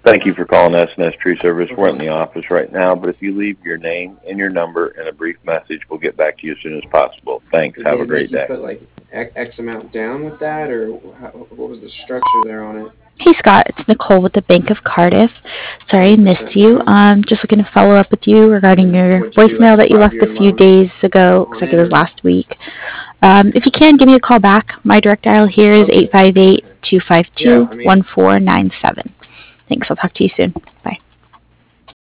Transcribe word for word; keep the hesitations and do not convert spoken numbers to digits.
Thank you for calling S and S Tree Service. No We're in the problem. office right now, but if you leave your name and your number and a brief message, we'll get back to you as soon as possible. Thanks. Did Have they a make great you day. put like X amount down with that, or how, what was the structure there on it? Hey Scott, it's Nicole with the Bank of Cardiff. Sorry I Ten missed percent you. down, Um, just looking to follow up with you regarding and your would you do like voicemail a that you five left year a few loan days ago. Looks on like it it, was or last week. Um, if you can, give me a call back. My direct dial here is eight okay, five eight, okay, two five yeah. two, I mean, one four nine seven. Thanks. I'll talk to you soon. Bye.